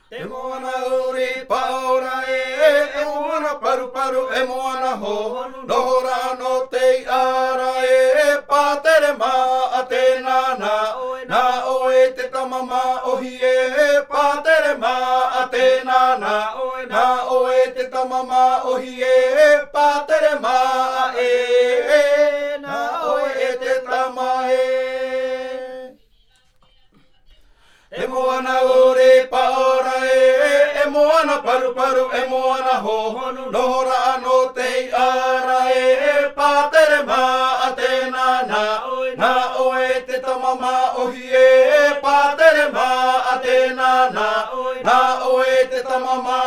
E moana uri paora e moana paru paru e moana ho. Nohora no te ara e pātere mā a te nana. Nā oe te tamama ohi e pātere mā a te nana. Nā oe te tamama ohi e pātere mā a e. Nā oe te tama e. E moana ore paora e moana paru paru e moana ho. Nohora no te ara e pātere mā a te nana. Nā oe te tamama ohi e pātere mā a te nana. Nā oe te tamama